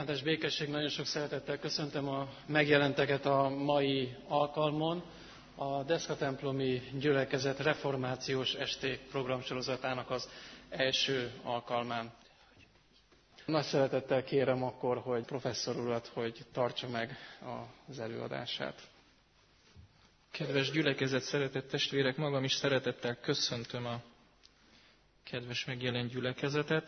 Áldás békesség, nagyon sok szeretettel köszöntöm a megjelenteket a mai alkalmon, a Deszka-templomi gyülekezet reformációs esték programsorozatának az első alkalmán. Nagy szeretettel kérem akkor, hogy professzor urat, hogy tartsa meg az előadását. Kedves gyülekezet, szeretett testvérek, magam is szeretettel köszöntöm a kedves megjelent gyülekezetet.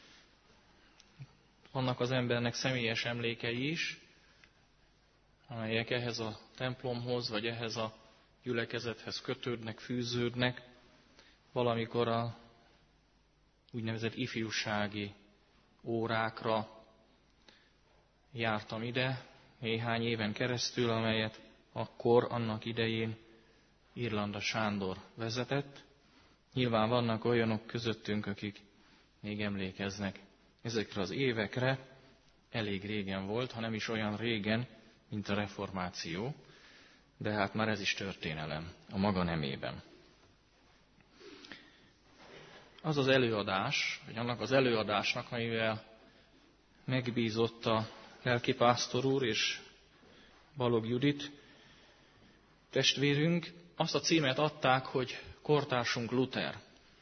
Vannak az embernek személyes emlékei is, amelyek ehhez a templomhoz, vagy ehhez a gyülekezethez kötődnek, fűződnek. Valamikor a úgynevezett ifjúsági órákra jártam ide néhány éven keresztül, amelyet akkor, annak idején Irlanda Sándor vezetett. Nyilván vannak olyanok közöttünk, akik még emlékeznek ezekre az évekre. Elég régen volt, ha nem is olyan régen, mint a reformáció, de hát már ez is történelem a maga nemében. Az az előadás, vagy annak az előadásnak, amivel megbízott a lelkipásztor úr és Balogh Judit testvérünk, azt a címet adták, hogy Kortársunk Luther.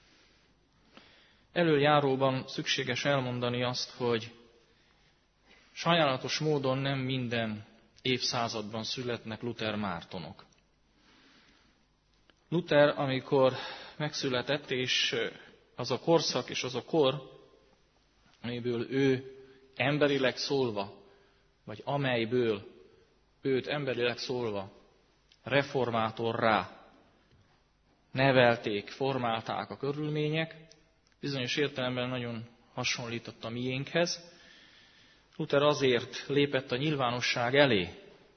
Elöljáróban szükséges elmondani azt, hogy sajnálatos módon nem minden évszázadban születnek Luther Mártonok. Luther, amikor megszületett, és az a korszak és az a kor, amiből ő emberileg szólva, vagy amelyből őt emberileg szólva reformátorrá nevelték, formálták a körülmények, bizonyos értelemben nagyon hasonlított a miénkhez. Luther azért lépett a nyilvánosság elé,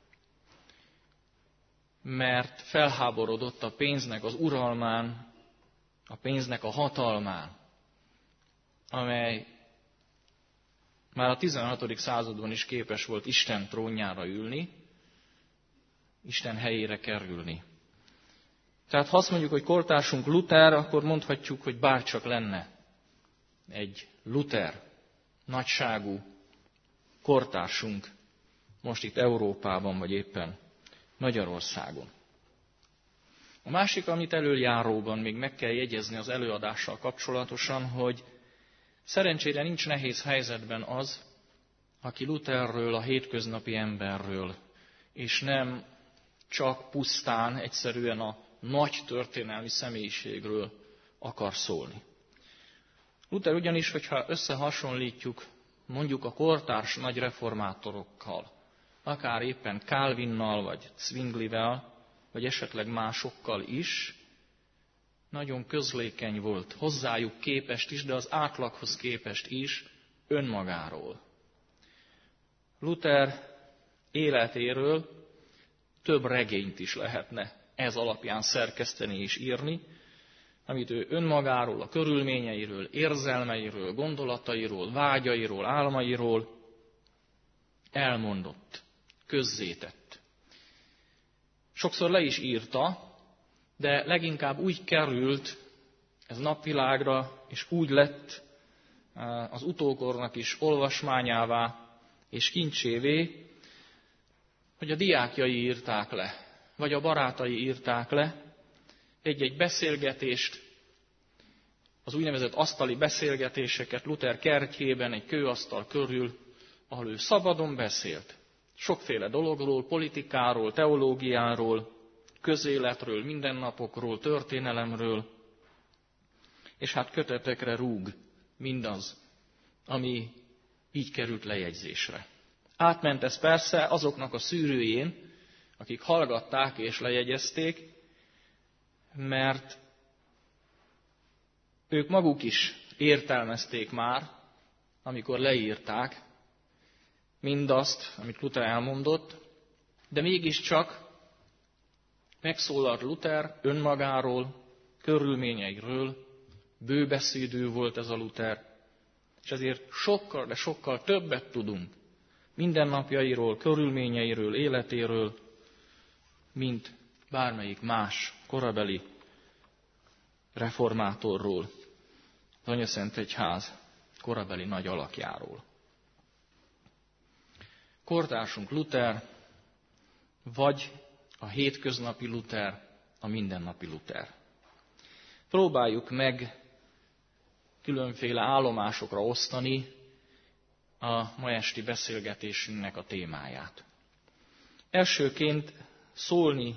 mert felháborodott a pénznek az uralmán, a pénznek a hatalmán, amely már a 16. században is képes volt Isten trónjára ülni, Isten helyére kerülni. Tehát ha azt mondjuk, hogy kortársunk Luther, akkor mondhatjuk, hogy bárcsak lenne egy Luther nagyságú kortársunk most itt Európában, vagy éppen Magyarországon. A másik, amit elöljáróban még meg kell jegyezni az előadással kapcsolatosan, hogy szerencsére nincs nehéz helyzetben az, aki Lutherről, a hétköznapi emberről, és nem csak pusztán, egyszerűen a nagy történelmi személyiségről akar szólni. Luther ugyanis, hogyha összehasonlítjuk mondjuk a kortárs nagy reformátorokkal, akár éppen Calvinnal, vagy Zwinglivel, vagy esetleg másokkal is, nagyon közlékeny volt hozzájuk képest is, de az átlaghoz képest is önmagáról. Luther életéről több regényt is lehetne ez alapján szerkeszteni és írni, amit ő önmagáról, a körülményeiről, érzelmeiről, gondolatairól, vágyairól, álmairól elmondott, közzétett. Sokszor le is írta, de leginkább úgy került ez napvilágra, és úgy lett az utókornak is olvasmányává és kincsévé, hogy a diákjai írták le, vagy a barátai írták le egy-egy beszélgetést, az úgynevezett asztali beszélgetéseket Luther kertjében, egy kőasztal körül, ahol ő szabadon beszélt. Sokféle dologról, politikáról, teológiáról, közéletről, mindennapokról, történelemről, és hát kötetekre rúg mindaz, ami így került lejegyzésre. Átment ez persze azoknak a szűrőjén, akik hallgatták és lejegyezték, mert ők maguk is értelmezték már, amikor leírták mindazt, amit Luther elmondott, de mégiscsak megszólalt Luther önmagáról, körülményeiről, bőbeszédű volt ez a Luther, és ezért sokkal, de sokkal többet tudunk mindennapjairól, körülményeiről, életéről, mint bármelyik más korabeli reformátorról, az Anyaszentegyház korabeli nagy alakjáról. kortársunk Luther, vagy a hétköznapi Luther, a mindennapi Luther. Próbáljuk meg különféle állomásokra osztani a ma esti beszélgetésünknek a témáját. Elsőként szólni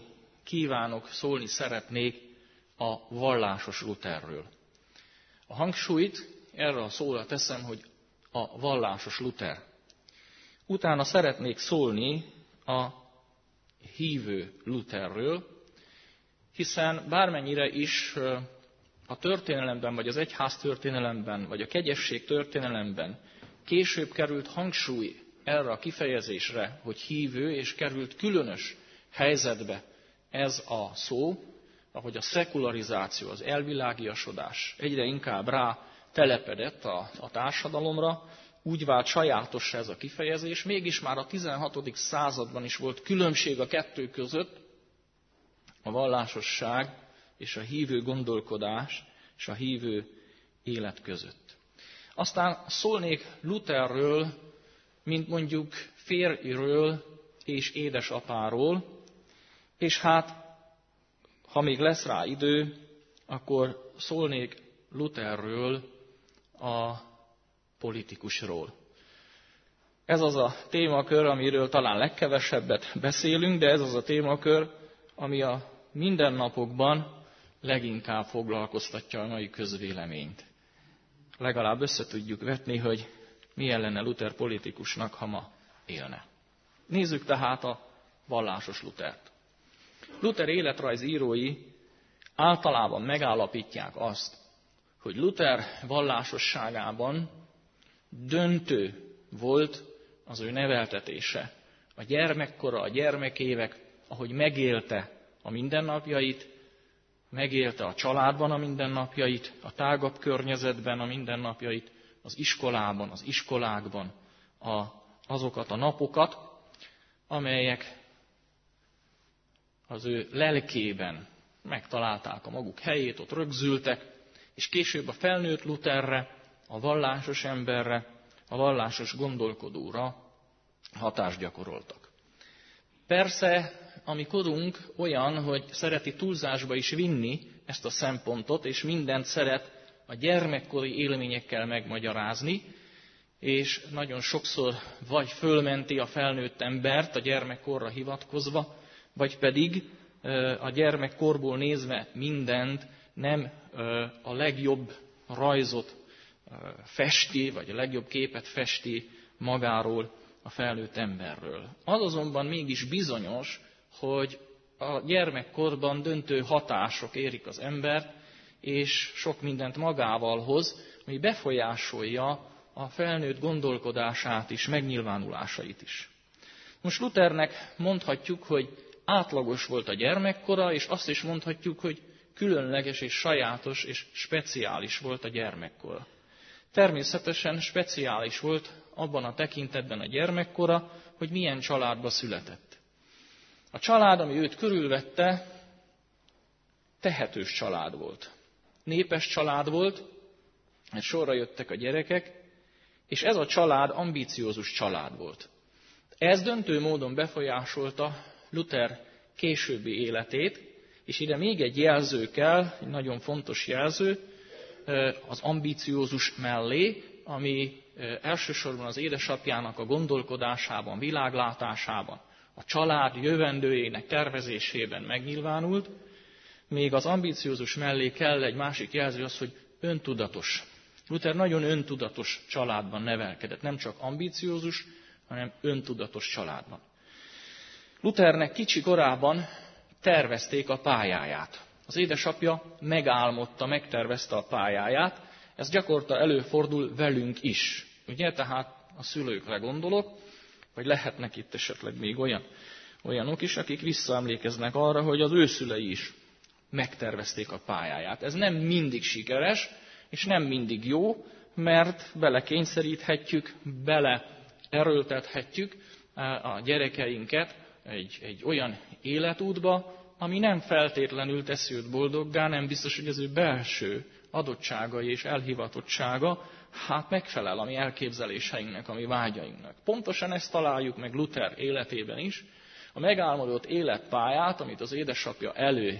szeretnék a vallásos Lutherről. A hangsúlyt erre a szóra teszem, hogy a vallásos Luther. Utána szeretnék szólni a hívő Lutherről, hiszen bármennyire is a történelemben, vagy az egyház történelemben, vagy a kegyesség történelemben később került hangsúly erre a kifejezésre, hogy hívő, és került különös helyzetbe ez a szó, ahogy a szekularizáció, az elvilágiasodás egyre inkább rá telepedett a társadalomra, úgy vált sajátossá ez a kifejezés, mégis már a 16. században is volt különbség a kettő között, a vallásosság és a hívő gondolkodás és a hívő élet között. Aztán szólnék Lutherről, mint mondjuk férjről és édesapáról, és hát, ha még lesz rá idő, akkor szólnék Lutherről, a politikusról. Ez az a témakör, amiről talán legkevesebbet beszélünk, de ez az a témakör, ami a mindennapokban leginkább foglalkoztatja a mai közvéleményt. Legalább össze tudjuk vetni, hogy milyen lenne Luther politikusnak, ha ma élne. Nézzük tehát a vallásos Luthert. Luther életrajzírói általában megállapítják azt, hogy Luther vallásosságában döntő volt az ő neveltetése, a gyermekkora, a gyermekévek, ahogy megélte a mindennapjait, megélte a családban a mindennapjait, a tágabb környezetben a mindennapjait, az iskolában, az iskolákban azokat a napokat, amelyek az ő lelkében megtalálták a maguk helyét, ott rögzültek, és később a felnőtt Lutherre, a vallásos emberre, a vallásos gondolkodóra hatást gyakoroltak. Persze, a mi korunk olyan, hogy szereti túlzásba is vinni ezt a szempontot, és mindent szeret a gyermekkori élményekkel megmagyarázni, és nagyon sokszor vagy fölmenti a felnőtt embert a gyermekkorra hivatkozva, vagy pedig a gyermekkorból nézve mindent nem a legjobb rajzot festi, vagy a legjobb képet festi magáról, a felnőtt emberről. Az azonban mégis bizonyos, hogy a gyermekkorban döntő hatások érik az embert, és sok mindent magával hoz, ami befolyásolja a felnőtt gondolkodását is, megnyilvánulásait is. Most Luthernek mondhatjuk, hogy átlagos volt a gyermekkora, és azt is mondhatjuk, hogy különleges és sajátos és speciális volt a gyermekkora. Természetesen speciális volt abban a tekintetben a gyermekkora, hogy milyen családba született. A család, ami őt körülvette, tehetős család volt. Népes család volt, mert sorra jöttek a gyerekek, és ez a család ambiciózus család volt. Ez döntő módon befolyásolta Luther későbbi életét, és ide még egy jelző kell, egy nagyon fontos jelző, az ambiciózus mellé, ami elsősorban az édesapjának a gondolkodásában, világlátásában, a család jövendőjének tervezésében megnyilvánult, még az ambiciózus mellé kell egy másik jelző, az, hogy öntudatos. Luther nagyon öntudatos családban nevelkedett, nem csak ambiciózus, hanem öntudatos családban. Luthernek kicsi korában tervezték a pályáját. Az édesapja megálmodta, megtervezte a pályáját, ez gyakorta előfordul velünk is. Ugye, tehát a szülőkre gondolok, vagy lehetnek itt esetleg még olyanok is, akik visszaemlékeznek arra, hogy az ő szülei is megtervezték a pályáját. Ez nem mindig sikeres, és nem mindig jó, mert belekényszeríthetjük, beleerőltethetjük a gyerekeinket egy olyan életútba, ami nem feltétlenül teszi őt boldoggá, nem biztos, hogy az ő belső adottságai és elhivatottsága hát megfelel a mi elképzeléseinknek, a mi vágyainknak. Pontosan ezt találjuk meg Luther életében is. A megálmodott életpályát, amit az édesapja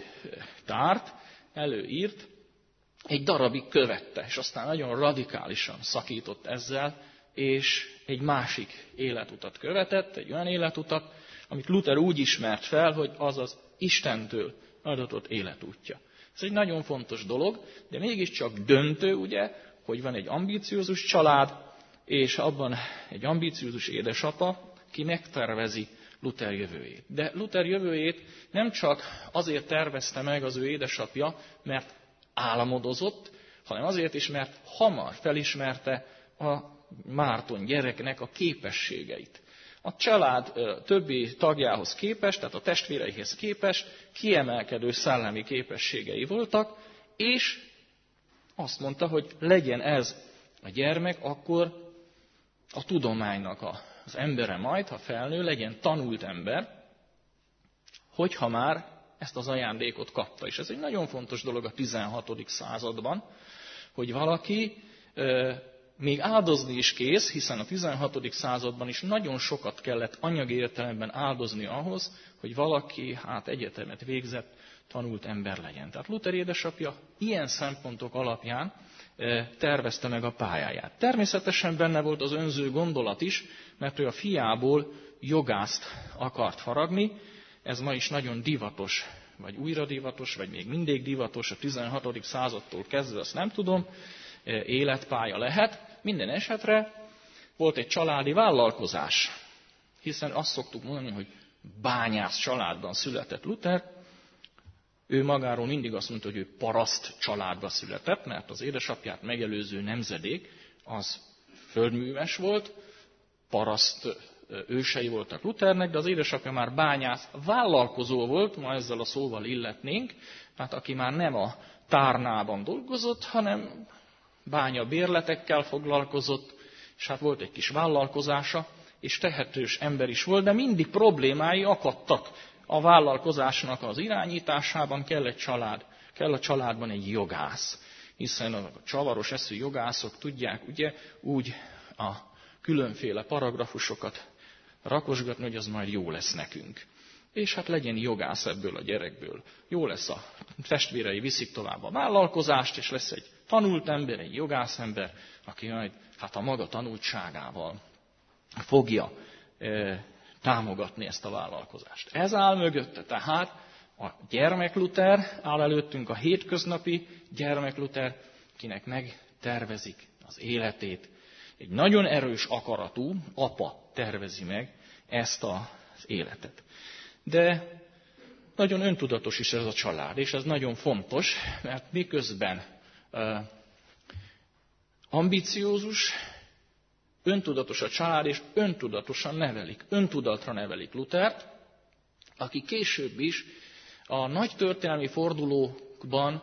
előírt, egy darabig követte, és aztán nagyon radikálisan szakított ezzel, és egy másik életutat követett, egy olyan életutat, amit Luther úgy ismert fel, hogy az az Istentől adatott életútja. Ez egy nagyon fontos dolog, de mégiscsak döntő, ugye, hogy van egy ambiciózus család, és abban egy ambiciózus édesapa, ki megtervezi Luther jövőjét. De Luther jövőjét nem csak azért tervezte meg az ő édesapja, mert álmodozott, hanem azért is, mert hamar felismerte a Márton gyereknek a képességeit. A család többi tagjához képest, tehát a testvéreihez képest kiemelkedő szellemi képességei voltak, és azt mondta, hogy legyen ez a gyermek, akkor a tudománynak az embere majd, ha felnő, legyen tanult ember, hogyha már ezt az ajándékot kapta. És ez egy nagyon fontos dolog a 16. században, hogy valaki még áldozni is kész, hiszen a 16. században is nagyon sokat kellett anyagi értelemben áldozni ahhoz, hogy valaki egyetemet végzett, tanult ember legyen. Tehát Luther édesapja ilyen szempontok alapján tervezte meg a pályáját. Természetesen benne volt az önző gondolat is, mert ő a fiából jogászt akart faragni. Ez ma is nagyon divatos, vagy újra divatos, vagy még mindig divatos, a 16. századtól kezdve, azt nem tudom, életpálya lehet. Minden esetre volt egy családi vállalkozás, hiszen azt szoktuk mondani, hogy bányász családban született Luther. Ő magáról mindig azt mondta, hogy ő paraszt családba született, mert az édesapját megelőző nemzedék az földműves volt, paraszt ősei voltak Luthernek, de az édesapja már bányász vállalkozó volt, ma ezzel a szóval illetnénk, tehát aki már nem a tárnában dolgozott, hanem bányabérletekkel foglalkozott, és hát volt egy kis vállalkozása, és tehetős ember is volt, de mindig problémái akadtak a vállalkozásnak az irányításában, kell a családban egy jogász, hiszen a csavaros eszű jogászok tudják ugye úgy a különféle paragrafusokat rakosgatni, hogy az majd jó lesz nekünk. És hát legyen jogász ebből a gyerekből. Jó lesz, a testvérei viszik tovább a vállalkozást, és lesz egy tanult ember, egy jogász ember, aki majd a maga tanultságával fogja támogatni ezt a vállalkozást. Ez áll mögötte, tehát a gyermek Luther áll előttünk, a hétköznapi gyermek Luther, kinek megtervezik az életét. Egy nagyon erős akaratú apa tervezi meg ezt az életet. De nagyon öntudatos is ez a család, és ez nagyon fontos, mert miközben ambiciózus, öntudatos a család, és öntudatosan nevelik, öntudatra nevelik Luthert, aki később is a nagy történelmi fordulókban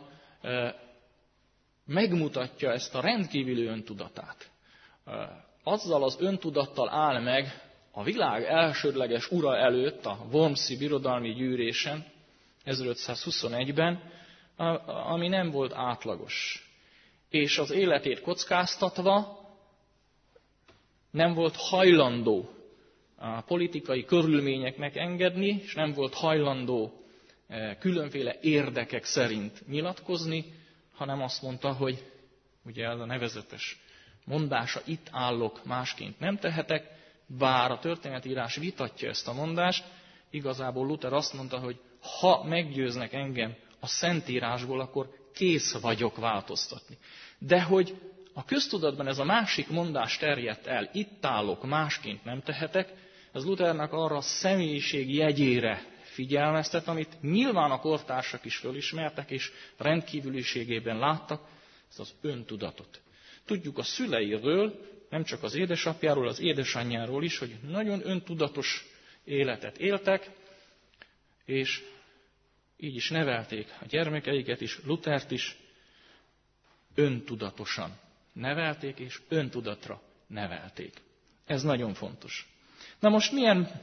megmutatja ezt a rendkívüli öntudatát. Azzal az öntudattal áll meg a világ elsődleges ura előtt a Wormsi birodalmi gyűlésen 1521-ben, ami nem volt átlagos. És az életét kockáztatva nem volt hajlandó a politikai körülményeknek engedni, és nem volt hajlandó különféle érdekek szerint nyilatkozni, hanem azt mondta, hogy ugye ez a nevezetes mondása, itt állok, másként nem tehetek, bár a történetírás vitatja ezt a mondást, igazából Luther azt mondta, hogy ha meggyőznek engem a Szentírásból, akkor kész vagyok változtatni. De hogy a köztudatban ez a másik mondás terjedt el, itt állok, másként nem tehetek, ez Luthernek arra a személyiség jegyére figyelmeztet, amit nyilván a kortársak is fölismertek, és rendkívüliségében láttak, ez az öntudatot. Tudjuk a szüleiről, nem csak az édesapjáról, az édesanyjáról is, hogy nagyon öntudatos életet éltek, és így is nevelték a gyermekeiket is, Luthert is, öntudatosan nevelték, és öntudatra nevelték. Ez nagyon fontos. Na most milyen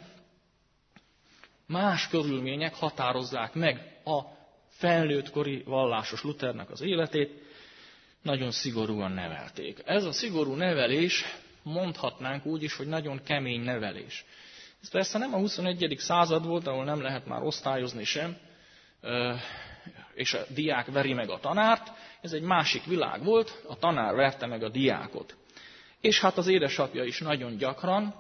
más körülmények határozzák meg a felnőttkori vallásos Luthernek az életét? nagyon szigorúan nevelték. Ez a szigorú nevelés, mondhatnánk úgy is, hogy nagyon kemény nevelés. Ez persze nem a 21. század volt, ahol nem lehet már osztályozni sem, és a diák veri meg a tanárt. Ez egy másik világ volt, a tanár verte meg a diákot. És hát az édesapja is nagyon gyakran.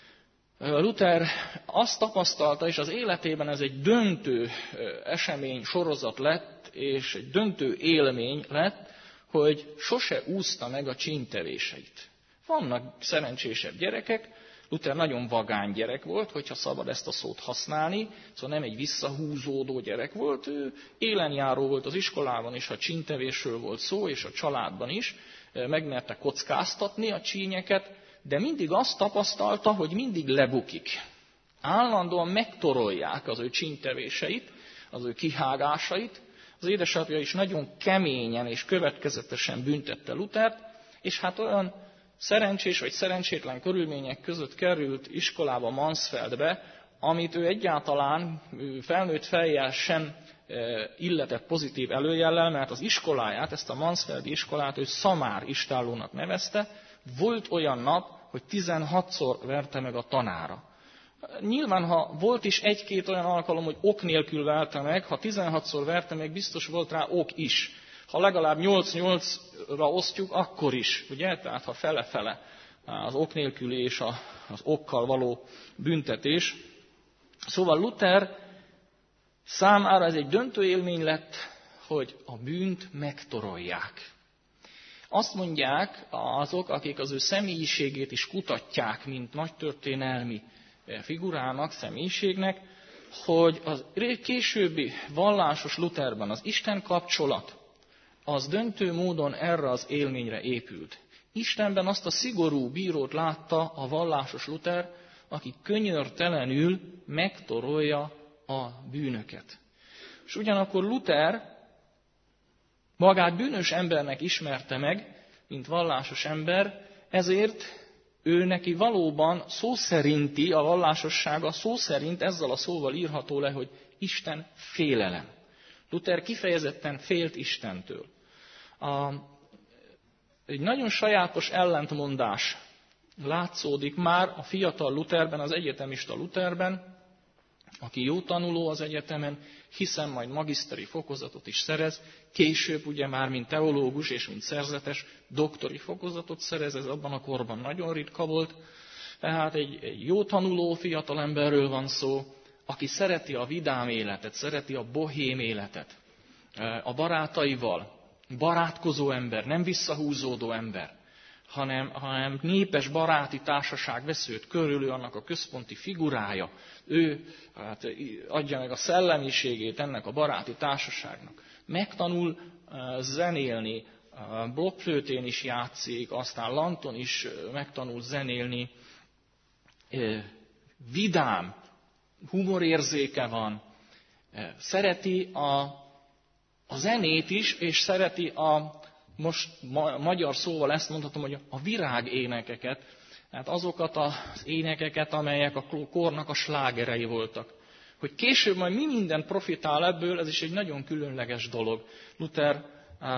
Luther azt tapasztalta, és az életében ez egy döntő esemény sorozat lett, és egy döntő élmény lett, hogy sose úszta meg a csínytevéseit. Vannak szerencsésebb gyerekek, Luther nagyon vagány gyerek volt, hogyha szabad ezt a szót használni, szóval nem egy visszahúzódó gyerek volt, ő élenjáró volt az iskolában is, ha csínytevésről volt szó, és a családban is, megmerte kockáztatni a csínyeket, de mindig azt tapasztalta, hogy mindig lebukik. Állandóan megtorolják az ő csínytevéseit, az ő kihágásait. Az édesapja is nagyon keményen és következetesen büntette Luthert, és hát olyan szerencsés vagy szerencsétlen körülmények között került iskolába Mansfeldbe, amit ő egyáltalán felnőtt fejjel sem illetett pozitív előjellel, mert az iskoláját, ezt a Mansfeldi iskolát ő szamár istállónak nevezte. Volt olyan nap, hogy 16-szor verte meg a tanára. Nyilván, ha volt is egy-két olyan alkalom, hogy ok nélkül verte meg, ha 16-szor verte meg, biztos volt rá ok is. Ha legalább 8-8-ra osztjuk, akkor is, ugye? Tehát ha fele-fele az ok nélküli és az okkal való büntetés. Szóval Luther számára ez egy döntő élmény lett, hogy a bűnt megtorolják. Azt mondják azok, akik az ő személyiségét is kutatják, mint nagytörténelmi figurának, személyiségnek, hogy az későbbi vallásos Lutherben az Isten kapcsolat, az döntő módon erre az élményre épült. Istenben azt a szigorú bírót látta a vallásos Luther, aki könyörtelenül megtorolja a bűnöket. És ugyanakkor Luther magát bűnös embernek ismerte meg, mint vallásos ember, ezért ő neki valóban szó szerinti, a vallásossága szó szerint ezzel a szóval írható le, hogy Isten félelem. Luther kifejezetten félt Istentől. Egy nagyon sajátos ellentmondás látszódik már a fiatal Lutherben, az egyetemista Lutherben, aki jó tanuló az egyetemen, hiszen majd magiszteri fokozatot is szerez, később ugye már mint teológus és mint szerzetes doktori fokozatot szerez, ez abban a korban nagyon ritka volt. Tehát egy jó tanuló fiatalemberről van szó, aki szereti a vidám életet, szereti a bohém életet, a barátaival, barátkozó ember, nem visszahúzódó ember, hanem népes baráti társaság vesz őt körül, ő annak a központi figurája. Ő adja meg a szellemiségét ennek a baráti társaságnak. Megtanul zenélni, blokkflőtén is játszik, aztán lanton is megtanul zenélni. Vidám, humorérzéke van, szereti a zenét is, és szereti most magyar szóval ezt mondhatom, hogy a virágénekeket, tehát azokat az énekeket, amelyek a kornak a slágerei voltak. Hogy később majd mi minden profitál ebből, ez is egy nagyon különleges dolog. Luther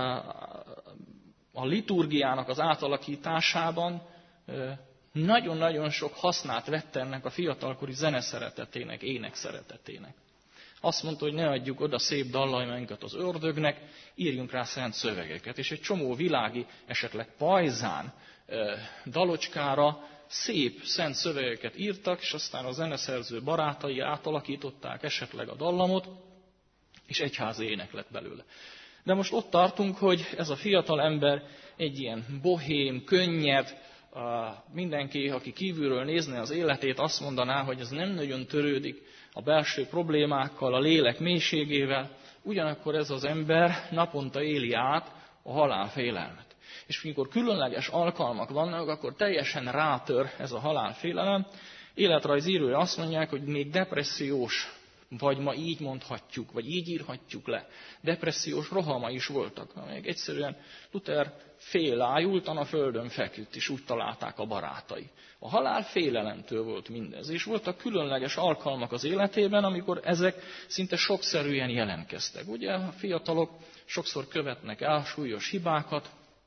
a liturgiának az átalakításában nagyon-nagyon sok hasznát vette ennek a fiatalkori zeneszeretetének, énekszeretetének. Azt mondta, hogy ne adjuk oda szép dallaimainkat az ördögnek, írjunk rá szent szövegeket. És egy csomó világi, esetleg pajzán dalocskára szép szent szövegeket írtak, és aztán a zeneszerző barátai átalakították esetleg a dallamot, és egyházi ének lett belőle. De most ott tartunk, hogy ez a fiatal ember egy ilyen bohém, könnyed, mindenki, aki kívülről nézne az életét, azt mondaná, hogy ez nem nagyon törődik a belső problémákkal, a lélek mélységével, ugyanakkor ez az ember naponta éli át a halálfélelmet. És amikor különleges alkalmak vannak, akkor teljesen rátör ez a halálfélelem. Életrajzírói azt mondják, hogy még depressziós, vagy ma így mondhatjuk, vagy így írhatjuk le. Depressziós rohama is voltak, amelyek egyszerűen Luther félájultan a földön feküdt, és úgy találták a barátai. A halál félelemtől volt mindez, és voltak különleges alkalmak az életében, amikor ezek szinte sokszerűen jelentkeztek. Ugye a fiatalok sokszor követnek el súlyos hibákat,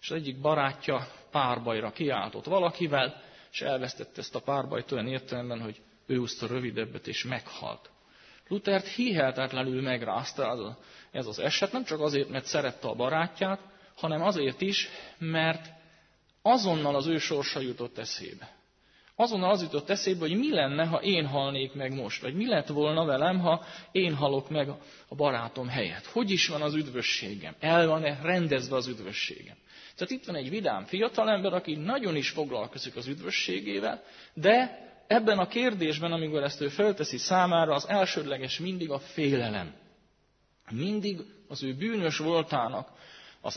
És az egyik barátja párbajra kiáltott valakivel, és elvesztette ezt a párbajt olyan értelemben, hogy ő húzta rövidebbet, és meghalt. Luthert hihetetlenül megrázta ez az eset, nem csak azért, mert szerette a barátját, hanem azért is, mert azonnal az ő sorsa jutott eszébe. Azonnal az jutott eszébe, hogy mi lenne, ha én halnék meg most, vagy mi lett volna velem, ha én halok meg a barátom helyett. Hogy is van az üdvösségem? El van-e rendezve az üdvösségem? Tehát itt van egy vidám fiatalember, aki nagyon is foglalkozik az üdvösségével, de ebben a kérdésben, amikor ezt ő felteszi számára, az elsődleges mindig a félelem. Mindig az ő bűnös voltának az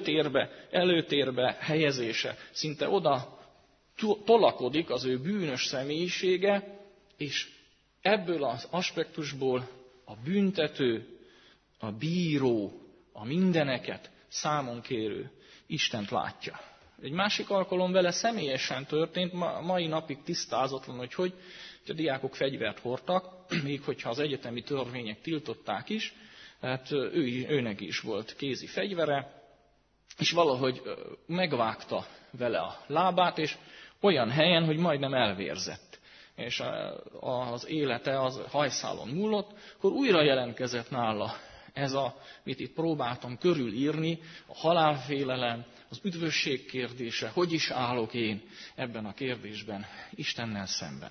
előtérbe helyezése, szinte oda tolakodik az ő bűnös személyisége, és ebből az aspektusból a büntető, a bíró, a mindeneket számon kérő Istent látja. Egy másik alkalom vele személyesen történt, mai napig tisztázatlan, hogy a diákok fegyvert hordtak, még hogyha az egyetemi törvények tiltották is, hát őnek is volt kézi fegyvere, és valahogy megvágta vele a lábát, és olyan helyen, hogy majdnem elvérzett. És az élete az hajszálon múlott, akkor újra jelentkezett nála ez amit itt próbáltam körülírni, a halálfélelem, az üdvösség kérdése, hogy is állok én ebben a kérdésben Istennel szemben.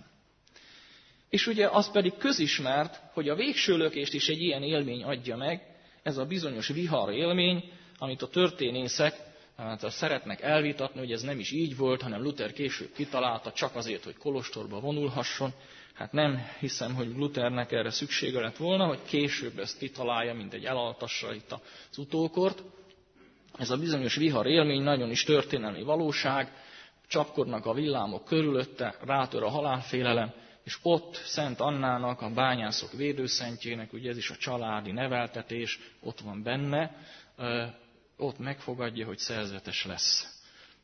És ugye az pedig közismert, hogy a végső lökést is egy ilyen élmény adja meg, ez a bizonyos vihar élmény, amit a történészek szeretnek elvitatni, hogy ez nem is így volt, hanem Luther később kitalálta csak azért, hogy kolostorba vonulhasson. Hát nem hiszem, hogy Luthernek erre szüksége lett volna, hogy később ezt kitalálja, mint egy elaltassa itt az utókort. Ez a bizonyos vihar élmény nagyon is történelmi valóság, csapkodnak a villámok körülötte, rátör a halálfélelem, és ott Szent Annának, a bányászok védőszentjének, ugye ez is a családi neveltetés, ott van benne, ott megfogadja, hogy szerzetes lesz.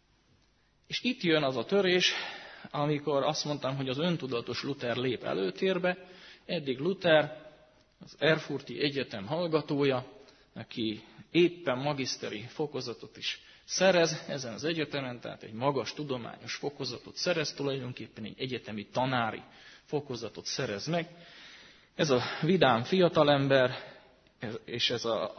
És itt jön az a törés, amikor azt mondtam, hogy az öntudatos Luther lép előtérbe. Eddig Luther, az Erfurti Egyetem hallgatója, aki éppen magiszteri fokozatot is szerez ezen az egyetemen, tehát egy magas tudományos fokozatot szerez, tulajdonképpen egy egyetemi tanári fokozatot szerez meg. Ez a vidám fiatalember, és ez a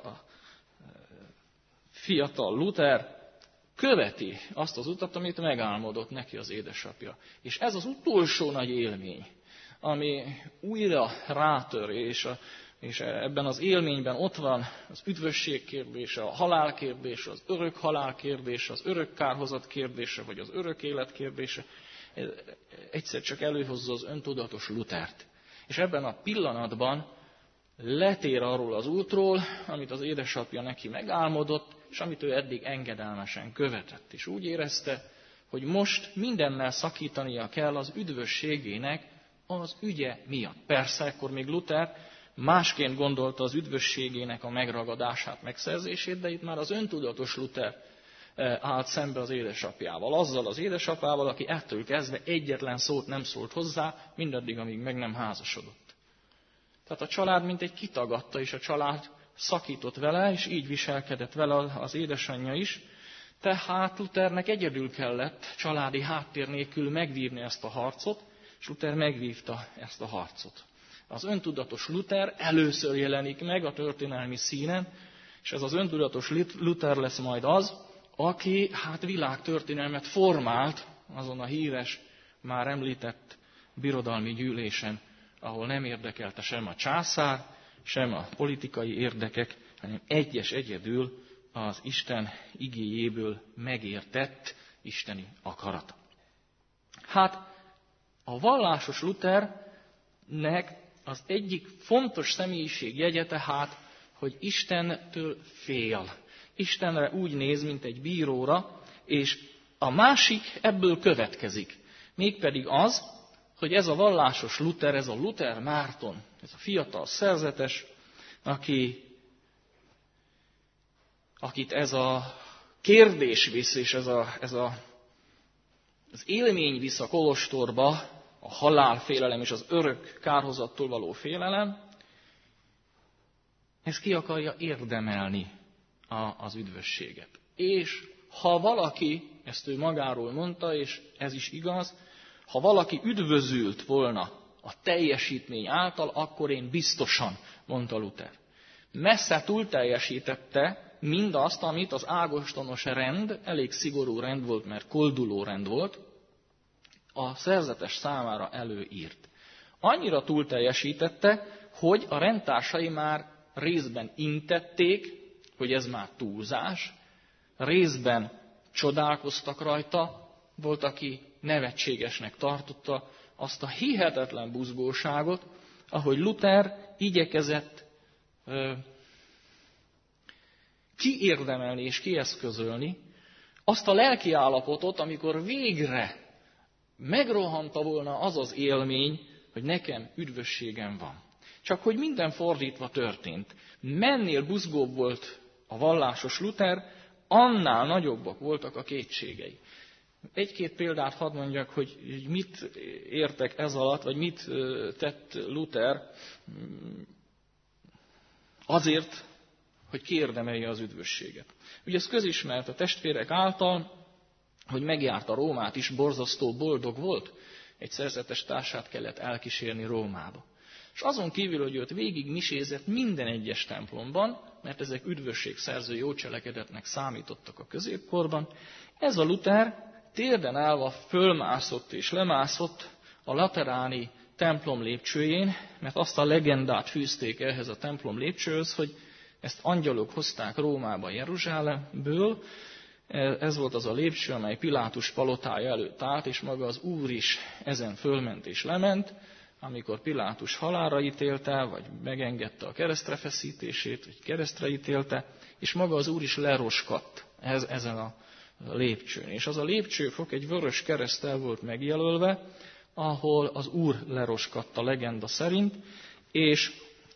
fiatal Luther követi azt az utat, amit megálmodott neki az édesapja. És ez az utolsó nagy élmény, ami újra rátör, és ebben az élményben ott van az üdvösség kérdése, a halál kérdése, az örök halál kérdése, az örök kárhozat kérdése, vagy az örök élet kérdése. Egyszer csak előhozza az öntudatos Luthert. És ebben a pillanatban letér arról az útról, amit az édesapja neki megálmodott, és amit ő eddig engedelmesen követett. És úgy érezte, hogy most mindennel szakítania kell az üdvösségének az ügye miatt. Persze, akkor még Luther másként gondolta az üdvösségének a megragadását, megszerzését, de itt már az öntudatos Luther állt szembe az édesapjával. Azzal az édesapával, aki ettől kezdve egyetlen szót nem szólt hozzá, mindaddig, amíg meg nem házasodott. Tehát a család mintegy kitagadta, és a család szakított vele, és így viselkedett vele az édesanyja is. Tehát Luthernek egyedül kellett családi háttér nélkül megvívni ezt a harcot, és Luther megvívta ezt a harcot. Az öntudatos Luther először jelenik meg a történelmi színen, és ez az öntudatos Luther lesz majd az, aki világtörténelmet formált azon a híres, már említett birodalmi gyűlésen, ahol nem érdekelte sem a császár, sem a politikai érdekek, hanem egyedül az Isten igéjéből megértett isteni akarata. A vallásos Luthernek az egyik fontos személyiségjegye tehát, hogy Istentől fél. Istenre úgy néz, mint egy bíróra, és a másik ebből következik. Mégpedig az, hogy ez a vallásos Luther, ez a Luther Márton, ez a fiatal szerzetes, akit ez a kérdés visz, és az élmény visz a kolostorba, a halálfélelem és az örök kárhozattól való félelem, ez ki akarja érdemelni az üdvösséget. És ha valaki, ezt ő magáról mondta, és ez is igaz, ha valaki üdvözült volna a teljesítmény által, akkor én biztosan, mondta Luther. Messze túl teljesítette mindazt, amit az ágostonos rend, elég szigorú rend volt, mert kolduló rend volt, a szerzetes számára előírt. Annyira túl teljesítette, hogy a rendtársai már részben intették, hogy ez már túlzás, részben csodálkoztak rajta, volt, aki nevetségesnek tartotta azt a hihetetlen buzgóságot, ahogy Luther igyekezett kiérdemelni és kieszközölni azt a lelki állapotot, amikor végre megrohanta volna az az élmény, hogy nekem üdvösségem van. Csak hogy minden fordítva történt. Mennél buzgóbb volt a vallásos Luther, annál nagyobbak voltak a kétségei. Egy-két példát hadd mondjak, hogy mit értek ez alatt, vagy mit tett Luther azért, hogy kiérdemelje az üdvösséget. Ugye ez közismert a testvérek által, hogy megjárta Rómát is, borzasztó boldog volt, egy szerzetes társát kellett elkísérni Rómába. És azon kívül, hogy őt végig misézett minden egyes templomban, mert ezek üdvösségszerző jó cselekedetnek számítottak a középkorban, ez a Luther térden állva fölmászott és lemászott a lateráni templom lépcsőjén, mert azt a legendát fűzték ehhez a templom lépcsőhöz, hogy ezt angyalok hozták Rómába, Jeruzsálemből. Ez volt az a lépcső, amely Pilátus palotája előtt állt, és maga az Úr is ezen fölment és lement, amikor Pilátus halálra ítélte, vagy megengedte a keresztre feszítését, vagy keresztre ítélte, és maga az Úr is leroskadt ezen a lépcsőn. És az a lépcsőfok egy vörös kereszttel volt megjelölve, ahol az Úr leroskadt a legenda szerint, és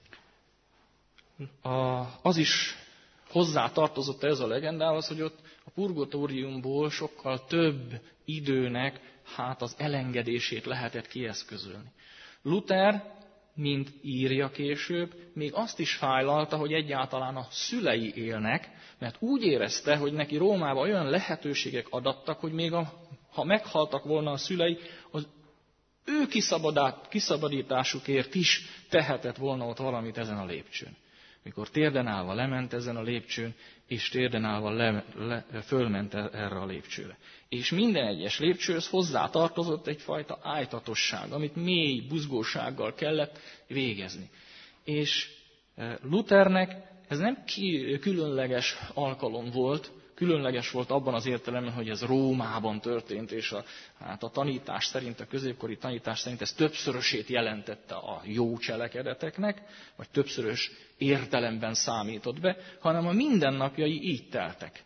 az is hozzá tartozott ez a legendához, hogy ott a purgatóriumból sokkal több időnek az elengedését lehetett kieszközölni. Luther, mint írja később, még azt is fájlalta, hogy egyáltalán a szülei élnek, mert úgy érezte, hogy neki Rómában olyan lehetőségek adattak, hogy még ha meghaltak volna a szülei, az ő kiszabadításukért is tehetett volna ott valamit ezen a lépcsőn. Mikor térden állva lement ezen a lépcsőn, és térden állva fölment erre a lépcsőre. És minden egyes lépcsőhöz hozzá tartozott egyfajta ájtatosság, amit mély buzgósággal kellett végezni. És Luthernek ez nem különleges alkalom volt, különleges volt abban az értelemben, hogy ez Rómában történt, és a tanítás szerint, a középkori tanítás szerint ez többszörösét jelentette a jó cselekedeteknek, vagy többszörös értelemben számított be, hanem a mindennapjai így teltek.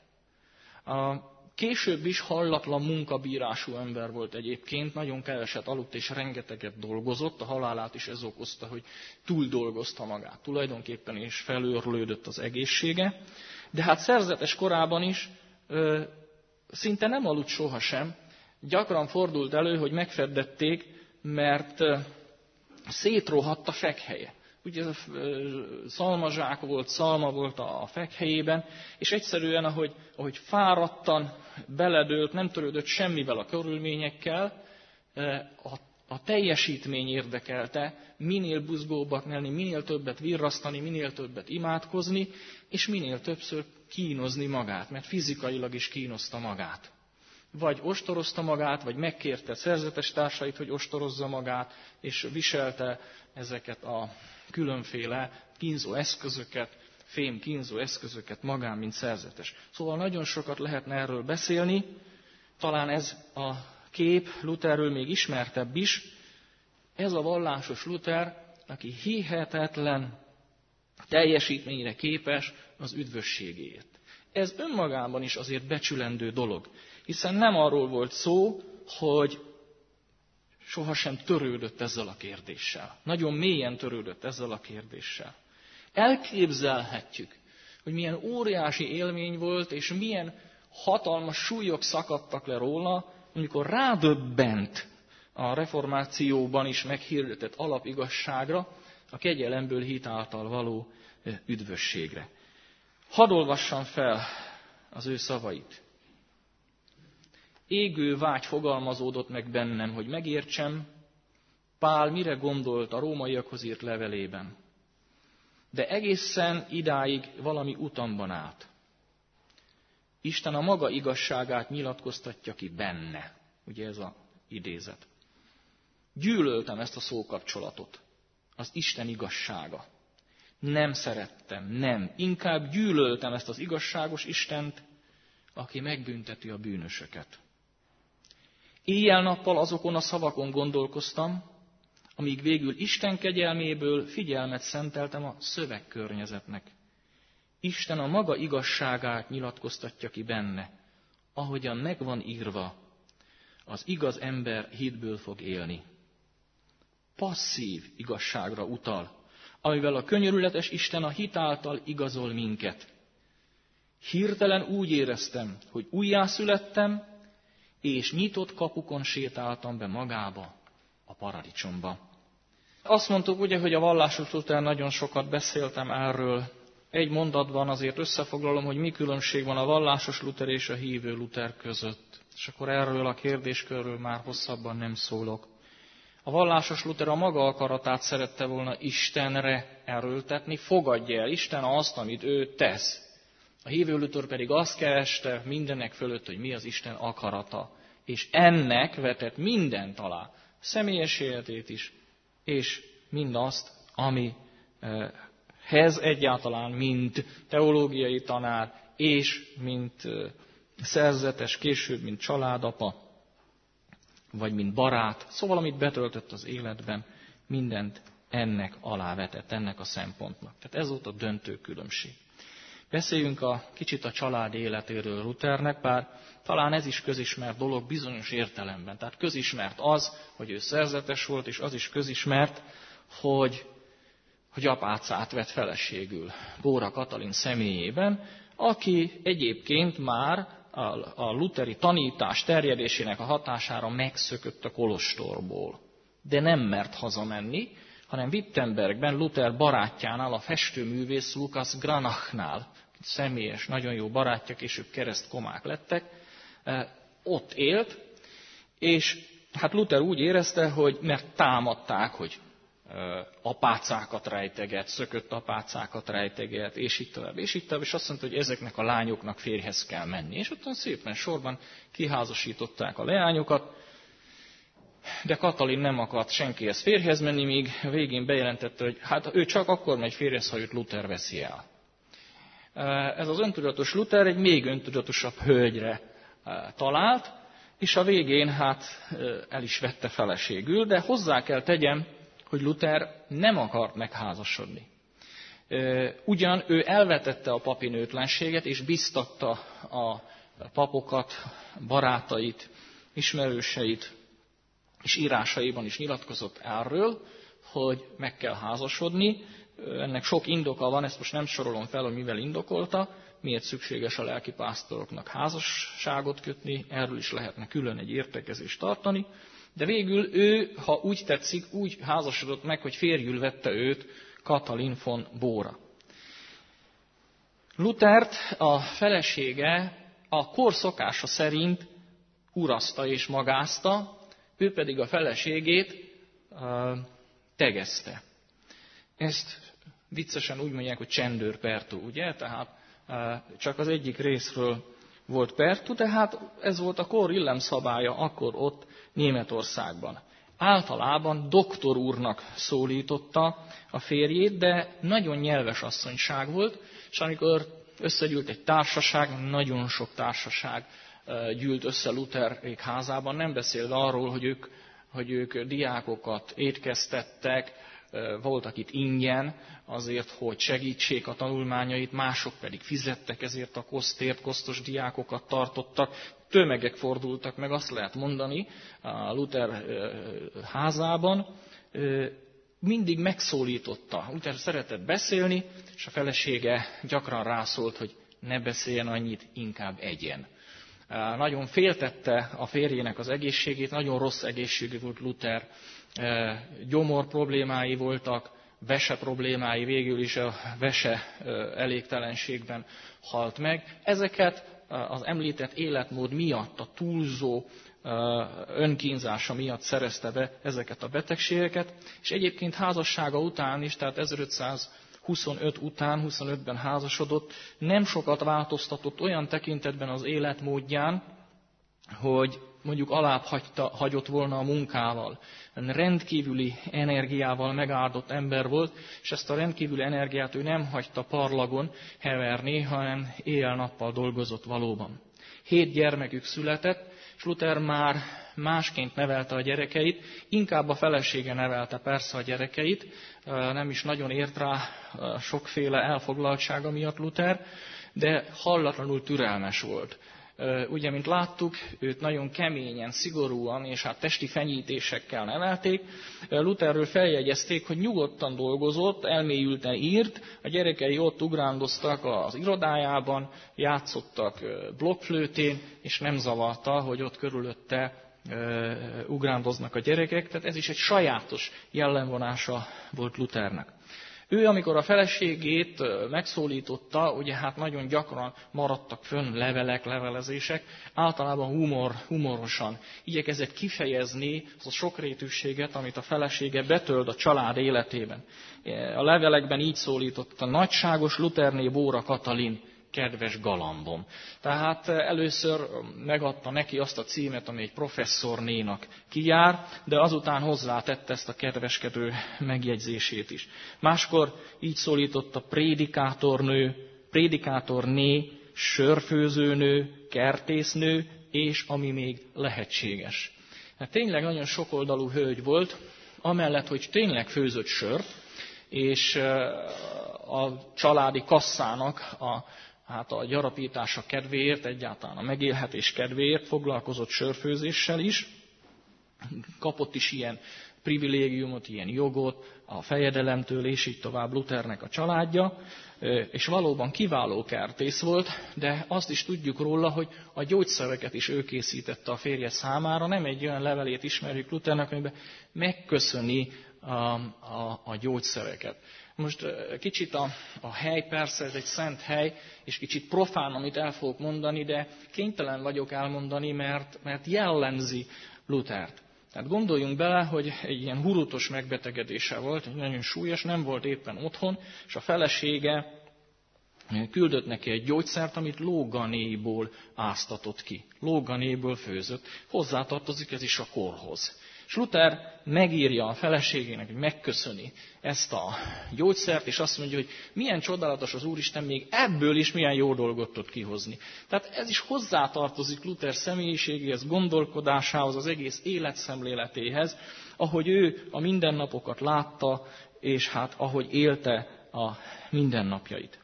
Később is hallatlan munkabírású ember volt egyébként, nagyon keveset aludt és rengeteget dolgozott, a halálát is ez okozta, hogy túl dolgozta magát. Tulajdonképpen is felőrlődött az egészsége, de hát szerzetes korában is szinte nem aludt sohasem. Gyakran fordult elő, hogy megfeddették, mert szétrohadt a fekhelye. Ugye ez a szalmazsák volt, szalma volt a fekhelyében, és egyszerűen, ahogy fáradtan beledőlt, nem törődött semmivel a körülményekkel, a teljesítmény érdekelte, minél buzgóbbak lenni, minél többet virrasztani, minél többet imádkozni, és minél többször kínozni magát, mert fizikailag is kínozta magát. Vagy ostorozta magát, vagy megkérte szerzetes társait, hogy ostorozza magát, és viselte ezeket a különféle kínzó eszközöket, fém kínzó eszközöket magán, mint szerzetes. Szóval nagyon sokat lehetne erről beszélni, talán ez a kép Lutherről még ismertebb is. Ez a vallásos Luther, aki hihetetlen teljesítményre képes az üdvösségéért. Ez önmagában is azért becsülendő dolog, hiszen nem arról volt szó, hogy sohasem törődött ezzel a kérdéssel. Nagyon mélyen törődött ezzel a kérdéssel. Elképzelhetjük, hogy milyen óriási élmény volt, és milyen hatalmas súlyok szakadtak le róla, amikor rádöbbent a reformációban is meghirdetett alapigazságra, a kegyelemből hit által való üdvösségre. Hadd olvassam fel az ő szavait. égő vágy fogalmazódott meg bennem, hogy megértsem, Pál mire gondolt a rómaiakhoz írt levelében. De egészen idáig valami utamban állt. Isten a maga igazságát nyilatkoztatja ki benne. Ugye ez az idézet. Gyűlöltem ezt a szókapcsolatot. Az Isten igazsága. Nem szerettem, nem. Inkább gyűlöltem ezt az igazságos Istent, aki megbünteti a bűnösöket. Éjjel-nappal azokon a szavakon gondolkoztam, amíg végül Isten kegyelméből figyelmet szenteltem a szövegkörnyezetnek. Isten a maga igazságát nyilatkoztatja ki benne, ahogyan megvan írva, az igaz ember hitből fog élni. Passzív igazságra utal, amivel a könyörületes Isten a hit által igazol minket. Hirtelen úgy éreztem, hogy újjászülettem, és nyitott kapukon sétáltam be magába, a paradicsomba. Azt mondtuk ugye, hogy a vallásos Luther, nagyon sokat beszéltem erről. Egy mondatban azért összefoglalom, hogy mi különbség van a vallásos Luther és a hívő Luther között. És akkor erről a kérdéskörről már hosszabban nem szólok. A vallásos Luther a maga akaratát szerette volna Istenre erőltetni, fogadja el Isten azt, amit ő tesz. A hívő Luther pedig azt kereste mindenek fölött, hogy mi az Isten akarata. És ennek vetett mindent alá, személyes életét is, és mindazt, amihez egyáltalán, mint teológiai tanár, és mint szerzetes, később, mint családapa, vagy mint barát, szóval amit betöltött az életben, mindent ennek alávetett, ennek a szempontnak. Tehát ez volt a döntő különbség. Beszéljünk kicsit a család életéről Luthernek, bár talán ez is közismert dolog bizonyos értelemben. Tehát közismert az, hogy ő szerzetes volt, és az is közismert, hogy apácát vett feleségül Bóra Katalin személyében, aki egyébként már a lutheri tanítás terjedésének a hatására megszökött a kolostorból. De nem mert hazamenni, hanem Wittenbergben Luther barátjánál, a festőművész Lukas Granachnál, személyes, nagyon jó barátja, később keresztkomák lettek, ott élt, és hát Luther úgy érezte, hogy mert támadták, hogy apácákat rejteget, szökött apácákat rejteget, és így tovább, és azt mondta, hogy ezeknek a lányoknak férjhez kell menni. És ott szépen sorban kiházasították a leányokat, de Katalin nem akart senkihez férjhez menni, míg végén bejelentette, hogy hát ő csak akkor megy férjhez, ha őt Luther veszi el. Ez az öntudatos Luther egy még öntudatosabb hölgyre talált, és a végén hát el is vette feleségül, de hozzá kell tegyem, hogy Luther nem akart megházasodni. Ugyan ő elvetette a papi nőtlenséget, és biztatta a papokat, barátait, ismerőseit, és írásaiban is nyilatkozott erről, hogy meg kell házasodni. Ennek sok indoka van, ezt most nem sorolom fel, hogy mivel indokolta, miért szükséges a lelkipásztoroknak házasságot kötni, erről is lehetne külön egy értekezést tartani, de végül ő, ha úgy tetszik, úgy házasodott meg, hogy férjül vette őt Katalin von Bóra. Luthert a felesége a kor szokása szerint urazta és magázta, ő pedig a feleségét tegezte. Ezt viccesen úgy mondják, hogy csendőr pertú, ugye? Tehát csak az egyik részről volt pertú, de hát ez volt a kor illemszabálya akkor ott Németországban. Általában doktor úrnak szólította a férjét, de nagyon nyelves asszonyság volt, és amikor összegyűlt egy társaság, nagyon sok társaság gyűlt össze Lutherék házában, nem beszélve arról, hogy ők diákokat étkeztettek, voltak itt ingyen azért, hogy segítsék a tanulmányait, mások pedig fizettek ezért a kosztért, kosztos diákokat tartottak. Tömegek fordultak meg, azt lehet mondani, a Luther házában. Mindig megszólította. Luther szeretett beszélni, és a felesége gyakran rászólt, hogy ne beszéljen annyit, inkább egyen. Nagyon féltette a férjének az egészségét, nagyon rossz egészségű volt Luther, gyomor problémái voltak, vese problémái, végül is a vese elégtelenségben halt meg. Ezeket az említett életmód miatt, a túlzó önkínzása miatt szerezte be ezeket a betegségeket, és egyébként házassága után is, tehát 1525 után, 25-ben házasodott, nem sokat változtatott olyan tekintetben az életmódján, hogy mondjuk alább hagyott volna a munkával. Rendkívüli energiával megáldott ember volt, és ezt a rendkívüli energiát ő nem hagyta parlagon heverni, hanem éjjel-nappal dolgozott valóban. 7 gyermekük született, és Luther már másként nevelte a gyerekeit, inkább a felesége nevelte persze a gyerekeit, nem is nagyon ért rá sokféle elfoglaltsága miatt Luther, de hallatlanul türelmes volt. Ugye, mint láttuk, őt nagyon keményen, szigorúan és hát testi fenyítésekkel nevelték. Lutherről feljegyezték, hogy nyugodtan dolgozott, elmélyülten írt, a gyerekei ott ugrándoztak az irodájában, játszottak blokkflőtén, és nem zavarta, hogy ott körülötte ugrándoznak a gyerekek, tehát ez is egy sajátos jellemvonása volt Luthernek. Ő, amikor a feleségét megszólította, ugye hát nagyon gyakran maradtak fönn levelezések, általában humorosan igyekezett kifejezni azt a sokrétűséget, amit a felesége betölt a család életében. A levelekben így szólított: a nagyságos Lutherné Bóra Katalin, kedves galambom. Tehát először megadta neki azt a címet, ami egy professzornénak kijár, de azután hozzátette ezt a kedveskedő megjegyzését is. Máskor így szólította: prédikátorné, sörfőzőnő, kertésznő, és ami még lehetséges. Hát tényleg nagyon sokoldalú hölgy volt, amellett, hogy tényleg főzött sört, és a családi kasszának a gyarapítása kedvéért, egyáltalán a megélhetés kedvéért foglalkozott sörfőzéssel is. Kapott is ilyen privilégiumot, ilyen jogot a fejedelemtől, és így tovább Luthernek a családja, és valóban kiváló kertész volt, de azt is tudjuk róla, hogy a gyógyszereket is ő készítette a férje számára. Nem egy olyan levelét ismerjük Luthernek, amiben megköszöni a gyógyszereket. Most kicsit a hely, persze ez egy szent hely, és kicsit profán, amit el fogok mondani, de kénytelen vagyok elmondani, mert jellemzi Luthert. Tehát gondoljunk bele, hogy egy ilyen hurutos megbetegedése volt, egy nagyon súlyos, nem volt éppen otthon, és a felesége küldött neki egy gyógyszert, amit lóganéjból áztatott ki. Lóganéből főzött. Hozzátartozik ez is a korhoz. És Luther megírja a feleségének, hogy megköszöni ezt a gyógyszert, és azt mondja, hogy milyen csodálatos az Úristen, még ebből is milyen jó dolgot tud kihozni. Tehát ez is hozzátartozik Luther személyiségéhez, gondolkodásához, az egész életszemléletéhez, ahogy ő a mindennapokat látta, és hát ahogy élte a mindennapjait.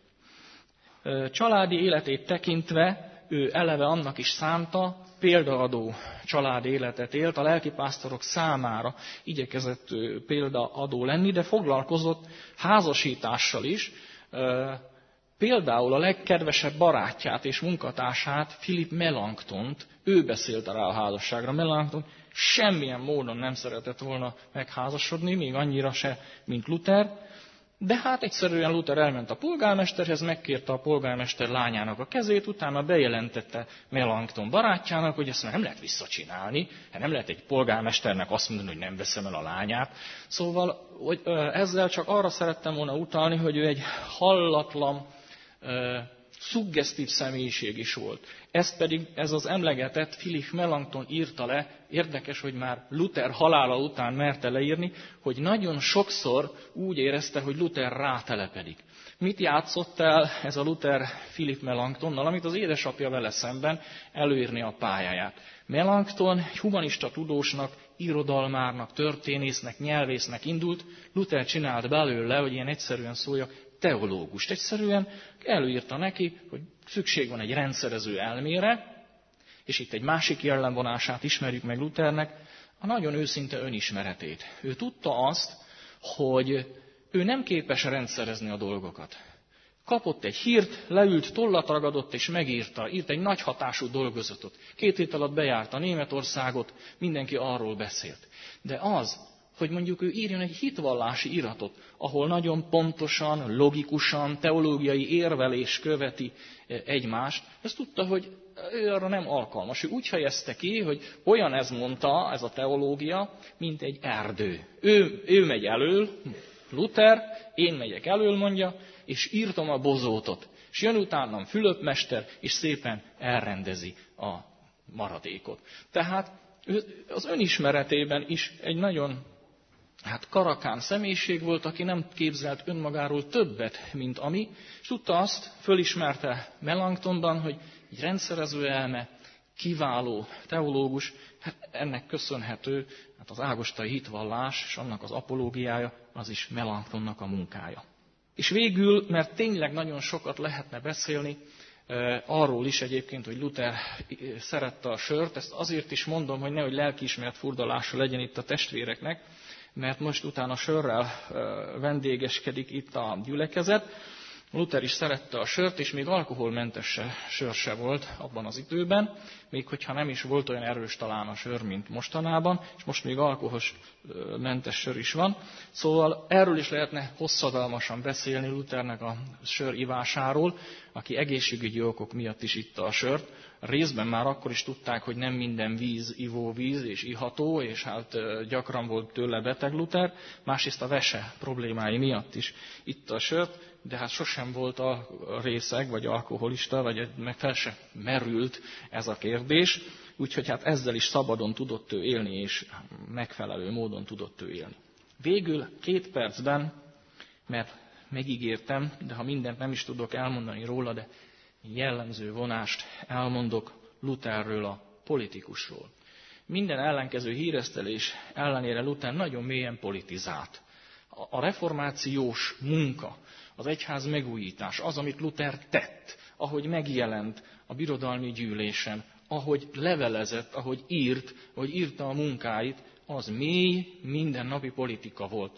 Családi életét tekintve ő eleve annak is szánta, példaadó család életet élt, a lelkipásztorok számára igyekezett példaadó lenni, de foglalkozott házasítással is. Például a legkedvesebb barátját és munkatársát, Philip Melanchtont, ő beszélte rá a házasságra. Melanchthon semmilyen módon nem szeretett volna megházasodni, még annyira se, mint Luther. De hát egyszerűen Luther elment a polgármesterhez, megkérte a polgármester lányának a kezét, utána bejelentette Melanchthon barátjának, hogy ezt nem lehet visszacsinálni, nem lehet egy polgármesternek azt mondani, hogy nem veszem el a lányát. Szóval hogy ezzel csak arra szerettem volna utalni, hogy ő egy hallatlan, szuggesztív személyiség is volt. Ez az emlegetett Philip Melanchthon írta le, érdekes, hogy már Luther halála után merte leírni, hogy nagyon sokszor úgy érezte, hogy Luther rátelepedik. Mit játszott el ez a Luther Philip Melanchthonnal, amit az édesapja vele szemben előírni a pályáját. Melanchthon egy humanista tudósnak, irodalmárnak, történésznek, nyelvésznek indult, Luther csinált belőle, hogy ilyen egyszerűen szóljak, teológust. Egyszerűen előírta neki, hogy szükség van egy rendszerező elmére, és itt egy másik jellemvonását ismerjük meg Luthernek, a nagyon őszinte önismeretét. Ő tudta azt, hogy ő nem képes rendszerezni a dolgokat. Kapott egy hírt, leült, tollat ragadott és megírta, írt egy nagy hatású dolgozatot. 2 hét alatt bejárta Németországot, mindenki arról beszélt. De az, hogy mondjuk ő írjon egy hitvallási iratot, ahol nagyon pontosan, logikusan, teológiai érvelés követi egymást. Ezt tudta, hogy ő arra nem alkalmas. Ő úgy fejezte ki, hogy olyan ez mondta, ez a teológia, mint egy erdő. Ő megy elől, Luther, én megyek elől, mondja, és írtam a bozótot. És jön utánam Fülöp mester, és szépen elrendezi a maradékot. Tehát az önismeretében is egy nagyon karakán személyiség volt, aki nem képzelt önmagáról többet, mint ami, és tudta azt, fölismerte Melanchthonban, hogy egy rendszerező elme, kiváló teológus, ennek köszönhető az ágostai hitvallás, és annak az apológiája, az is Melanchthonnak a munkája. És végül, mert tényleg nagyon sokat lehetne beszélni, arról is egyébként, hogy Luther szerette a sört, ezt azért is mondom, hogy nehogy lelkiismeret furdalása legyen itt a testvéreknek, mert most utána sörrel vendégeskedik itt a gyülekezet. Luther is szerette a sört, és még alkoholmentes sör se volt abban az időben, még hogyha nem is volt olyan erős talán a sör, mint mostanában, és most még alkoholmentes sör is van. Szóval erről is lehetne hosszadalmasan beszélni Luthernek a sör ivásáról, aki egészségügyi okok miatt is itta a sört. Részben már akkor is tudták, hogy nem minden víz ivóvíz és iható, és gyakran volt tőle beteg Luther, másrészt a vese problémái miatt is itta a sört, de sosem volt a részeg, vagy alkoholista, vagy meg fel se merült ez a kérdés, úgyhogy ezzel is szabadon tudott ő élni, és megfelelő módon tudott ő élni. Végül 2 percben, mert megígértem, de ha mindent nem is tudok elmondani róla, de jellemző vonást elmondok Lutherről, a politikusról. Minden ellenkező híresztelés ellenére Luther nagyon mélyen politizált. A reformációs munka, az egyház megújítás, az, amit Luther tett, ahogy megjelent a birodalmi gyűlésen, ahogy levelezett, ahogy írta a munkáit, az mély, mindennapi politika volt.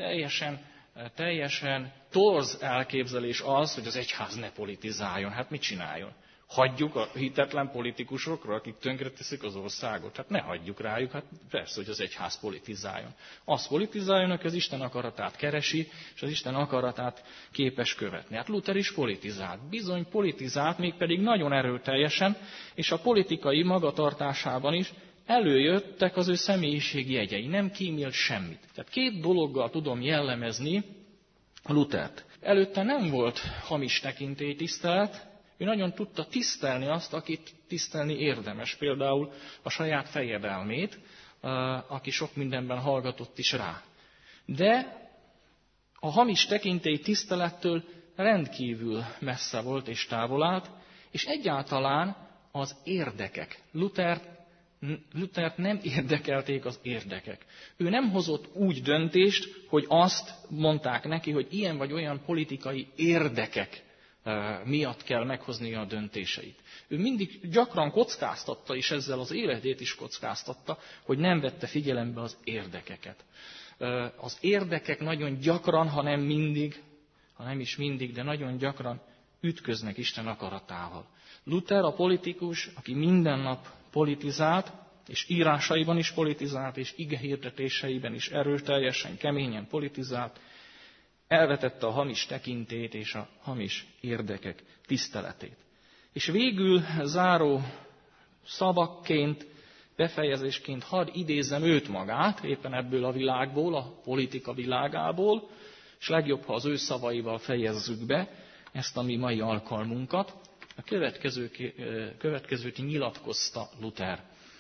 Teljesen torz elképzelés az, hogy az egyház ne politizáljon. Mit csináljon? Hagyjuk a hitetlen politikusokra, akik tönkreteszik az országot? Ne hagyjuk rájuk, persze, hogy az egyház politizáljon. Az politizáljon, aki az Isten akaratát keresi, és az Isten akaratát képes követni. Luther is politizált. Bizony politizált, mégpedig nagyon erőteljesen, és a politikai magatartásában is előjöttek az ő személyiségi jegyei. Nem kímélt semmit. Tehát 2 dologgal tudom jellemezni Luthert. Előtte nem volt hamis tekintélytisztelet, ő nagyon tudta tisztelni azt, akit tisztelni érdemes, például a saját fejedelmét, aki sok mindenben hallgatott is rá. De a hamis tekintély tisztelettől rendkívül messze volt és távol állt, és egyáltalán az érdekek. Luthert nem érdekelték az érdekek. Ő nem hozott úgy döntést, hogy azt mondták neki, hogy ilyen vagy olyan politikai érdekek miatt kell meghoznia a döntéseit. Ő mindig gyakran kockáztatta, és ezzel az életét is kockáztatta, hogy nem vette figyelembe az érdekeket. Az érdekek nagyon gyakran, ha nem is mindig, de nagyon gyakran ütköznek Isten akaratával. Luther a politikus, aki minden nap politizált, és írásaiban is politizált, és igehirdetéseiben is erőteljesen, keményen politizált, elvetette a hamis tekintélyt és a hamis érdekek tiszteletét. És végül záró szavakként, befejezésként hadd idézzem őt magát, éppen ebből a világból, a politika világából, és legjobb, ha az ő szavaival fejezzük be ezt a mi mai alkalmunkat. A következőt nyilatkozta Luther.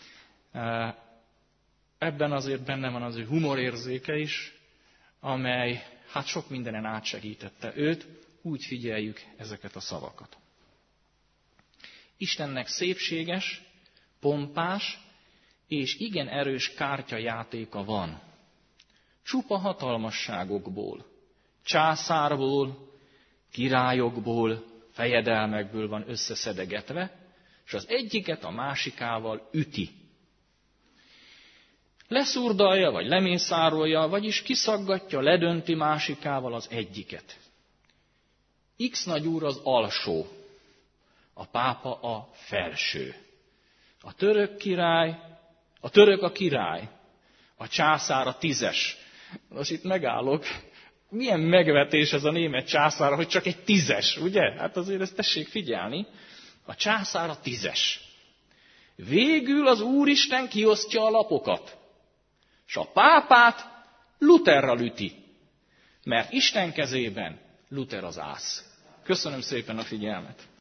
Ebben azért benne van az ő humorérzéke is, amely sok mindenen átsegítette őt, úgy figyeljük ezeket a szavakat. Istennek szépséges, pompás és igen erős kártyajátéka van. Csupa hatalmasságokból, császárból, királyokból, fejedelmekből van összeszedegetve, és az egyiket a másikával üti. Leszurdalja, vagy lemészárolja, vagyis kiszaggatja, ledönti másikával az egyiket. X nagyúr az alsó, a pápa a felső. A török a király, A császár a 10-es. Most itt megállok. Milyen megvetés ez a német császár, hogy csak egy 10-es, ugye? Hát azért ezt tessék figyelni. A császár a 10-es. Végül az Úristen kiosztja a lapokat, és a pápát Lutherral üti, mert Isten kezében Luther az ász. Köszönöm szépen a figyelmet!